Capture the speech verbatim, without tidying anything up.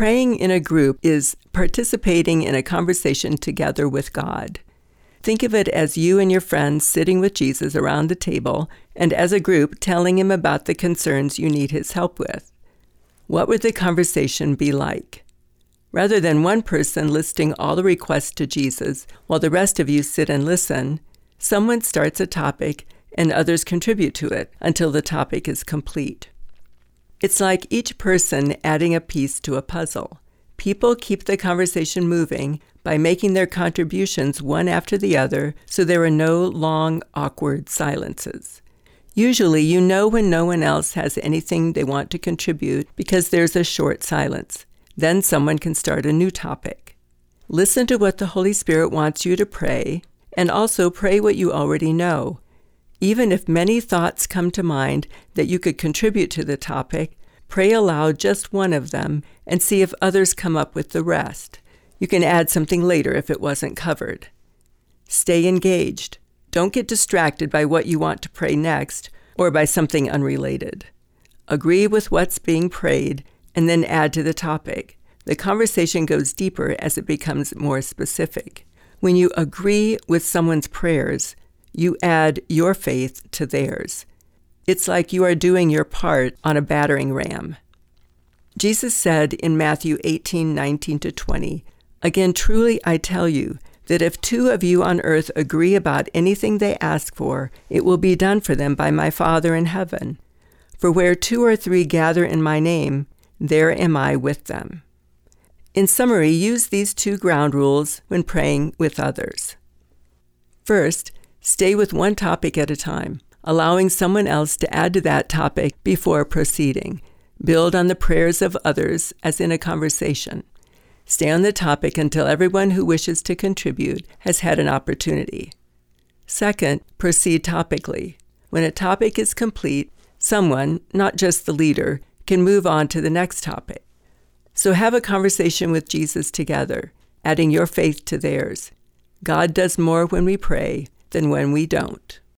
Praying in a group is participating in a conversation together with God. Think of it as you and your friends sitting with Jesus around the table, and as a group telling him about the concerns you need his help with. What would the conversation be like? Rather than one person listing all the requests to Jesus while the rest of you sit and listen, someone starts a topic and others contribute to it until the topic is complete. It's like each person adding a piece to a puzzle. People keep the conversation moving by making their contributions one after the other, so there are no long, awkward silences. Usually, you know when no one else has anything they want to contribute because there's a short silence. Then someone can start a new topic. Listen to what the Holy Spirit wants you to pray, and also pray what you already know. Even if many thoughts come to mind that you could contribute to the topic, pray aloud just one of them and see if others come up with the rest. You can add something later if it wasn't covered. Stay engaged. Don't get distracted by what you want to pray next or by something unrelated. Agree with what's being prayed and then add to the topic. The conversation goes deeper as it becomes more specific. When you agree with someone's prayers, you add your faith to theirs. It's like you are doing your part on a battering ram. Jesus said in Matthew eighteen, nineteen to twenty, "Again, truly I tell you, that if two of you on earth agree about anything they ask for, it will be done for them by my Father in heaven. For where two or three gather in my name, there am I with them." In summary, use these two ground rules when praying with others. First, stay with one topic at a time, allowing someone else to add to that topic before proceeding. Build on the prayers of others as in a conversation. Stay on the topic until everyone who wishes to contribute has had an opportunity. Second, proceed topically. When a topic is complete, someone, not just the leader, can move on to the next topic. So have a conversation with Jesus together, adding your faith to theirs. God does more when we pray than when we don't.